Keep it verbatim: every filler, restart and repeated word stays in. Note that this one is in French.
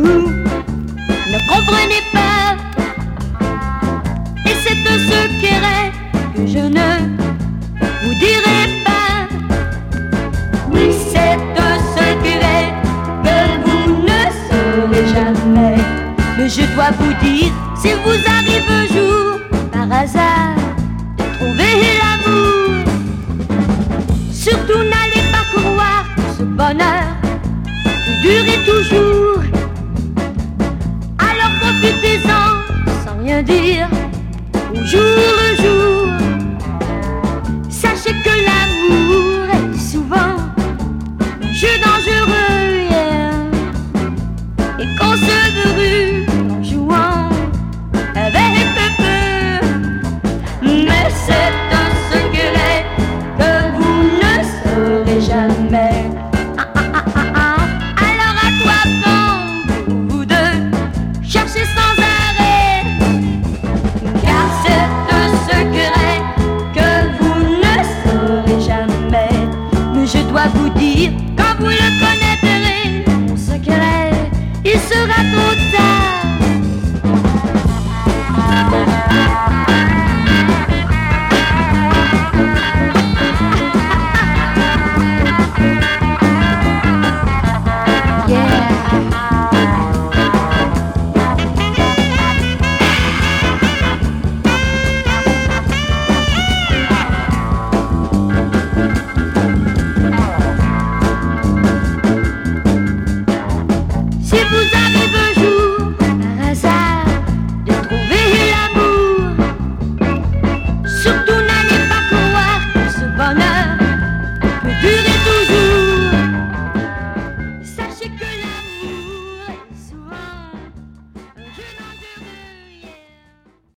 vous ne comprenez pas. Et c'est un secret que je ne vous dirai pas. Oui, c'est un secret que vous ne saurez jamais. Mais je dois vous dire, si vous arrivez